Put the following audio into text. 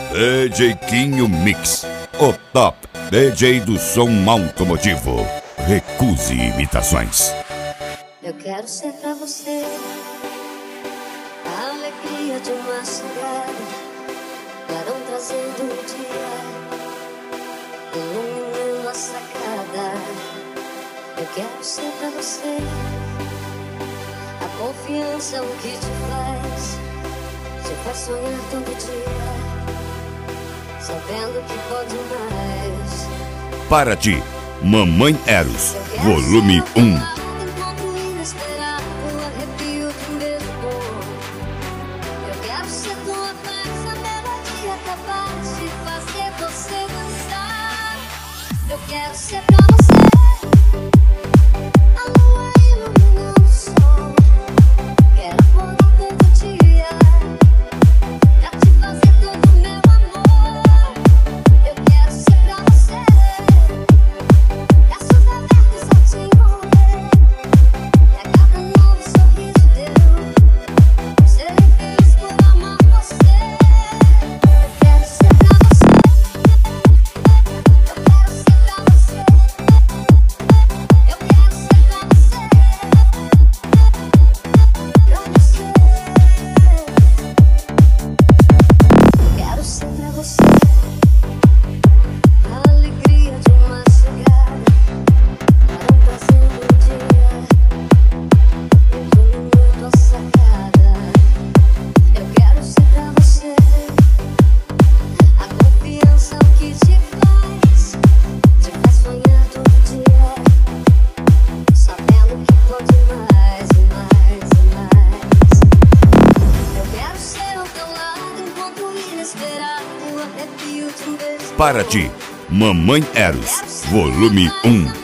DJ Quinho Mix, o top DJ do som automotivo. Recuse imitações. Eu quero ser pra você a alegria de uma cidade, clarão trazendo o dia, iluminando a sacada. Eu quero ser pra você a confiança, o que te faz sonhar todo dia, sabendo que pode mais. Para ti, Mamãe Eros, volume 1. Eu quero ser pra você a lua iluminando o sol. Quero acordar todo dia pra te fazer todo o meu amor. Eu quero ser pra você braços abertos a te envolver, e a cada novo sorriso teu serei feliz por amar você. Eu quero ser pra você. Para ti, Mamãe Eros, volume 1.